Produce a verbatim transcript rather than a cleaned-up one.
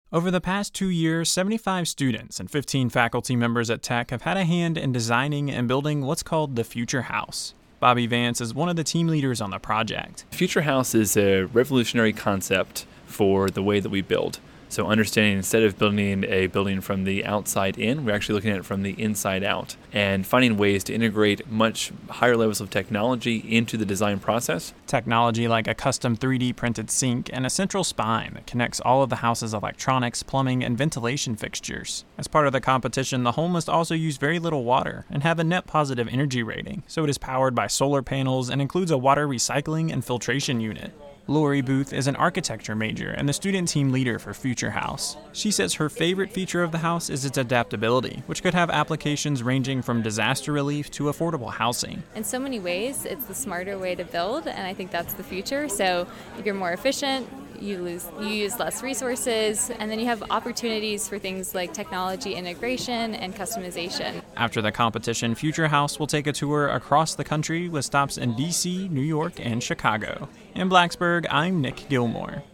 Over the past two years, seventy-five students and fifteen faculty members at Tech have had a hand in designing and building what's called the Future House. Bobby Vance is one of the team leaders on the project. Future House is a revolutionary concept for the way that we build. So understanding instead of building a building from the outside in, we're actually looking at it from the inside out and finding ways to integrate much higher levels of technology into the design process. Technology like a custom three D printed sink and a central spine that connects all of the house's electronics, plumbing, and ventilation fixtures. As part of the competition, the home must also use very little water and have a net positive energy rating, so it is powered by solar panels and includes a water recycling and filtration unit. Lori Booth is an architecture major and the student team leader for Future House. She says her favorite feature of the house is its adaptability, which could have applications ranging from disaster relief to affordable housing. In so many ways, it's the smarter way to build, and I think that's the future. So you're more efficient, you lose, you use less resources, and then you have opportunities for things like technology integration and customization. After the competition, Future House will take a tour across the country with stops in D C, New York, and Chicago. In Blacksburg, I'm Nick Gilmore.